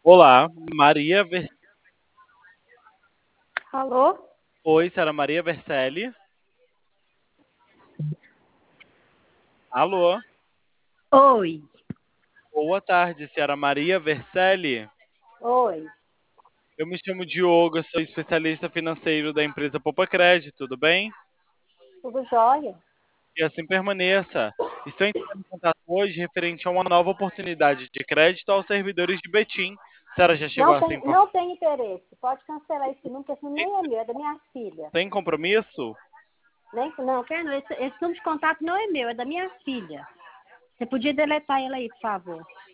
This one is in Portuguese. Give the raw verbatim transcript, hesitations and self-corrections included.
Olá, Maria Ver... Alô? Oi, senhora Maria Vercelli. Alô, Oi. boa tarde, senhora Maria Vercelli. Oi. Eu me chamo Diogo, eu sou especialista financeiro da empresa Poupa Crédito, tudo bem? Tudo jóia? E assim permaneça. Estou entrando em contato hoje referente a uma nova oportunidade de crédito aos servidores de Betim. A senhora já chegou Não a se tem, informar? não tem interesse. Pode cancelar esse número, porque esse número nem é meu, é da minha filha. Tem compromisso? Nem, não, quer não. Esse, esse número de contato não é meu, é da minha filha. Você podia deletar ele aí, por favor.